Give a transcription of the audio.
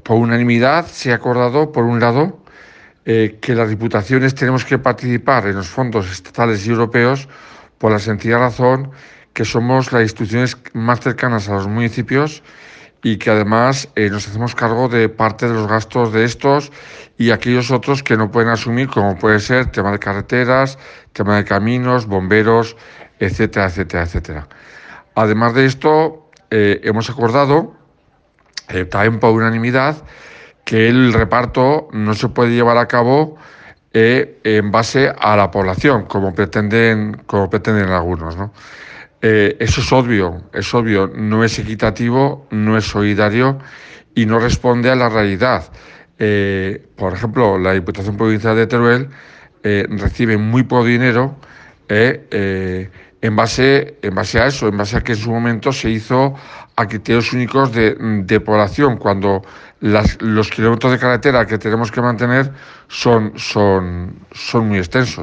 por unanimidad se ha acordado, por un lado, que las diputaciones tenemos que participar en los fondos estatales y europeos por la sencilla razón que somos las instituciones más cercanas a los municipios y que además nos hacemos cargo de parte de los gastos de estos y aquellos otros que no pueden asumir, como puede ser tema de carreteras, tema de caminos, bomberos, etcétera, etcétera, etcétera. Además de esto, hemos acordado, también por unanimidad, que el reparto no se puede llevar a cabo en base a la población, como pretenden algunos, ¿no? Eso es obvio, no es equitativo, no es solidario y no responde a la realidad. Por ejemplo, la Diputación Provincial de Teruel recibe muy poco dinero en base a eso, en base a que en su momento se hizo a criterios únicos de población, cuando los kilómetros de carretera que tenemos que mantener son muy extensos.